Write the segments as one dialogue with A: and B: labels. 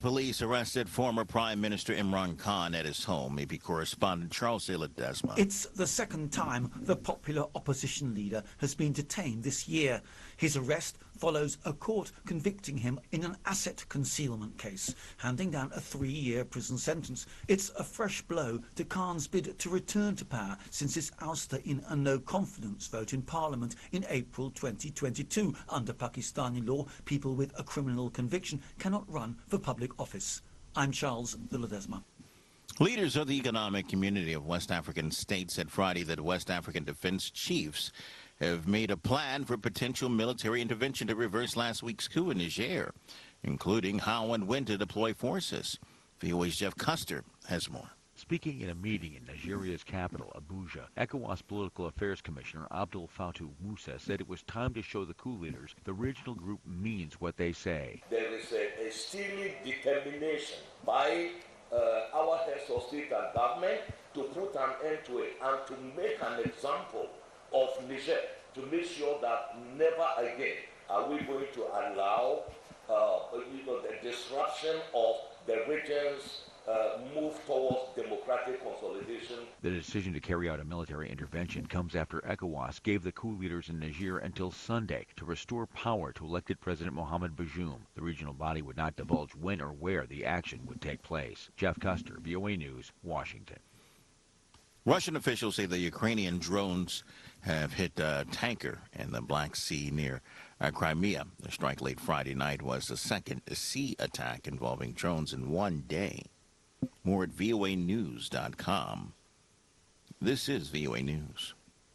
A: Police arrested former Prime Minister Imran Khan at his home. AP correspondent Charles De Ledesma.
B: It's the second time the popular opposition leader has been detained this year. His arrest follows a court convicting him in an asset concealment case, handing down a 3-year prison sentence. It's a fresh blow to Khan's bid to return to power since his ouster in a no-confidence vote in Parliament in April 2022. Under Pakistani law, people with a criminal conviction cannot run for public office. I'm Charles De Ledesma.
A: Leaders of the Economic Community of West African States said Friday that West African defense chiefs have made a plan for potential military intervention to reverse last week's coup in Niger, including how and when to deploy forces. VOA's Jeff Custer has more.
C: Speaking in a meeting in Nigeria's capital, Abuja, ECOWAS Political Affairs Commissioner Abdul Fattah Musa said it was time to show the coup leaders the regional group means what they say.
D: There is a steely determination by our heads of state and government to put an end to it and to make an example of Niger, to make sure that never again are we going to allow the disruption of the region's move towards democratic consolidation.
C: The decision to carry out a military intervention comes after ECOWAS gave the coup leaders in Niger until Sunday to restore power to elected President Mohamed Bazoum. The regional body would not divulge when or where the action would take place. Jeff Custer, VOA News, Washington.
A: Russian officials say the Ukrainian drones have hit a tanker in the Black Sea near Crimea. The strike late Friday night was the second sea attack involving drones in one day. More at voanews.com. This is VOA News.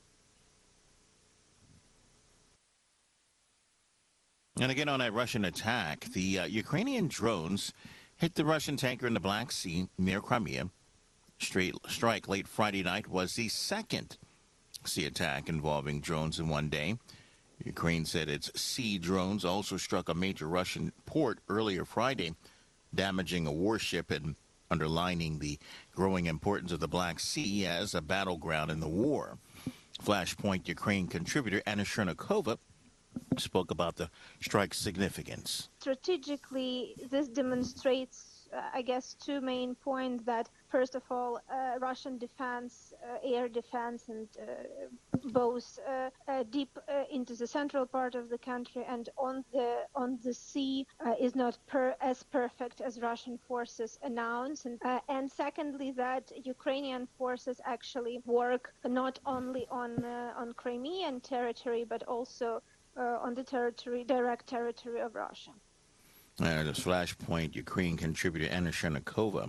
A: And again on that Russian attack, the Ukrainian drones hit the Russian tanker in the Black Sea near Crimea. Strike late Friday night was the second sea attack involving drones in one day. Ukraine said its sea drones also struck a major Russian port earlier Friday, damaging a warship and underlining the growing importance of the Black Sea as a battleground in the war. Flashpoint Ukraine contributor Anna Chernikova spoke about the strike's significance.
E: Strategically, this demonstrates I guess, two main points that, first of all, Russian defense, air defense, and both deep into the central part of the country and on the sea is not as perfect as Russian forces announce. And secondly, that Ukrainian forces actually work not only on Crimean territory, but also on the direct territory of Russia.
A: This Flashpoint Ukraine contributor Anna Chernikova.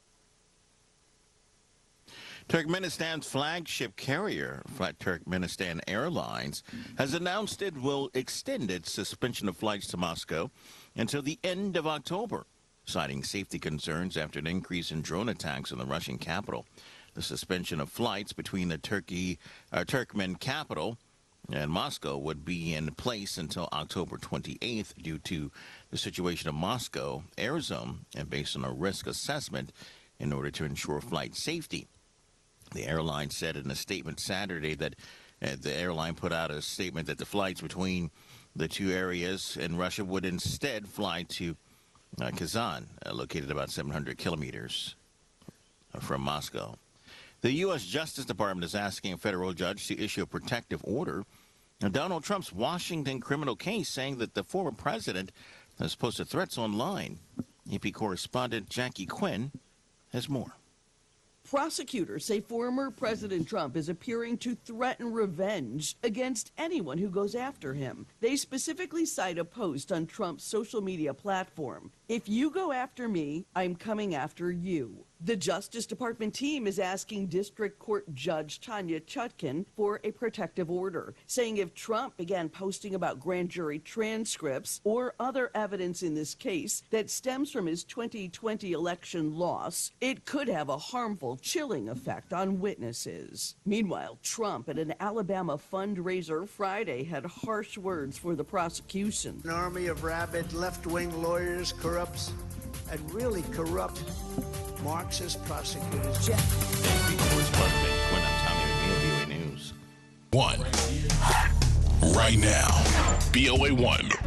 A: Turkmenistan's flagship carrier, Turkmenistan Airlines, has announced it will extend its suspension of flights to Moscow until the end of October, citing safety concerns after an increase in drone attacks in the Russian capital. The suspension of flights between the Turkmen capital and Moscow would be in place until October 28th due to the situation of Moscow air zone and based on a risk assessment in order to ensure flight safety. The airline said in a statement Saturday that the airline put out a statement that the flights between the two areas in Russia would instead fly to Kazan, located about 700 kilometers from Moscow. The U.S. Justice Department is asking a federal judge to issue a protective order on Donald Trump's Washington criminal case, saying that the former president has posted threats online. AP correspondent Jackie Quinn has more.
F: Prosecutors say former President Trump is appearing to threaten revenge against anyone who goes after him. They specifically cite a post on Trump's social media platform. If you go after me, I'm coming after you. The Justice Department team is asking District Court Judge Tanya Chutkan for a protective order, saying if Trump began posting about grand jury transcripts or other evidence in this case that stems from his 2020 election loss, it could have a harmful, chilling effect on witnesses. Meanwhile, Trump at an Alabama fundraiser Friday had harsh words for the prosecution.
G: An army of rabid left-wing lawyers corrupts and really corrupt Marxist prosecutors.
A: AP correspondent Quinn, I'm Tommy McNeil, VOA News.
H: One. Right now. BOA1.